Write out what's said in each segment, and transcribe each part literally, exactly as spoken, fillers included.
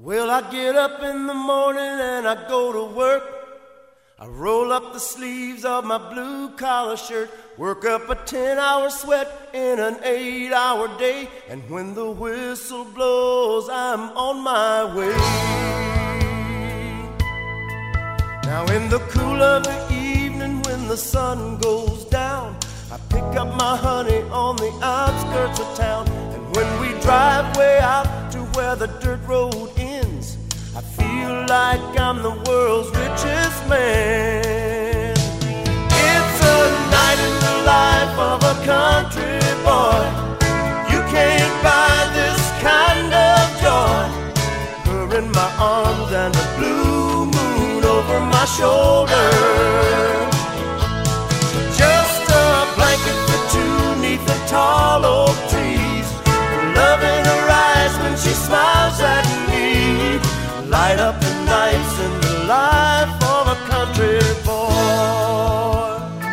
Well, I get up in the morning and I go to work. I roll up the sleeves of my blue collar shirt, work up a ten-hour sweat in an eight-hour day, and when the whistle blows, I'm on my way. Now in the cool of the evening when the sun goes down, I pick up my honey on the outskirts of town, and when we drive way out to where the dirt road ends, I feel like I'm the world's richest man. It's a night in the life of a country boy. You can't buy this kind of joy. Her in my arms and a blue moon over my shoulder. Just a blanket for two neath the tall oak trees. Love in her eyes when she smiles at me. Light up the nights in the life of a country boy.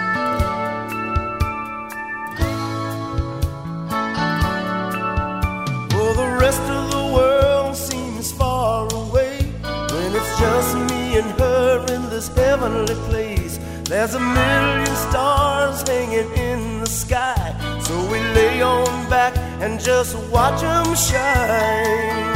Oh, the rest of the world seems far away when it's just me and her in this heavenly place. There's a million stars hanging in the sky, so we lay on back and just watch them shine.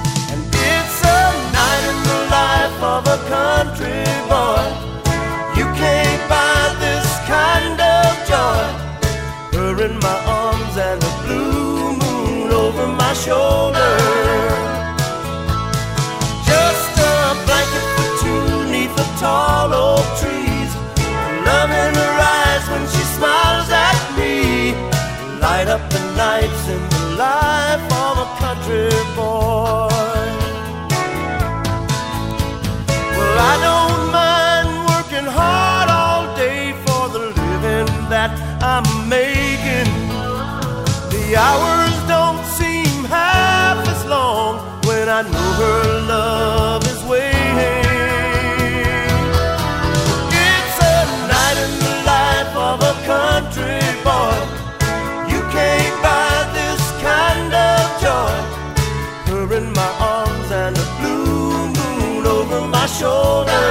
In the life of a country boy, you can't buy this kind of joy. Her in my arms and a blue moon over my shoulder. Just a blanket for two neath the tall oak trees. Love in her eyes when she smiles at me. Light up the nights in the life of a country boy. I don't mind working hard all day for the living that I'm making. The hours don't seem half as long when I know her love is waiting. It's a night in the life of a country boy. You can't buy this kind of joy. Her in my arms and a blue moon over my shoulder.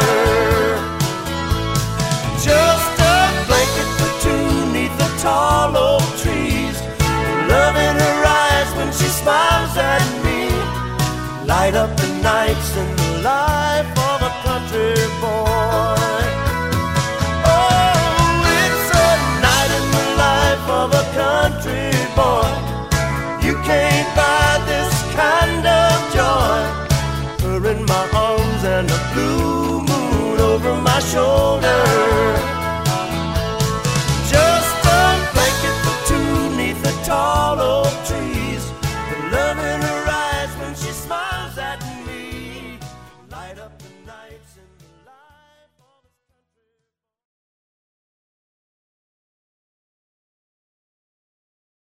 Just a blanket for two neath the tall oak trees. Love in her eyes when she smiles at me. Light up the nights in the life of a country boy. Oh, it's a night in the life of a country boy. You can't buy this kind of joy. Her in my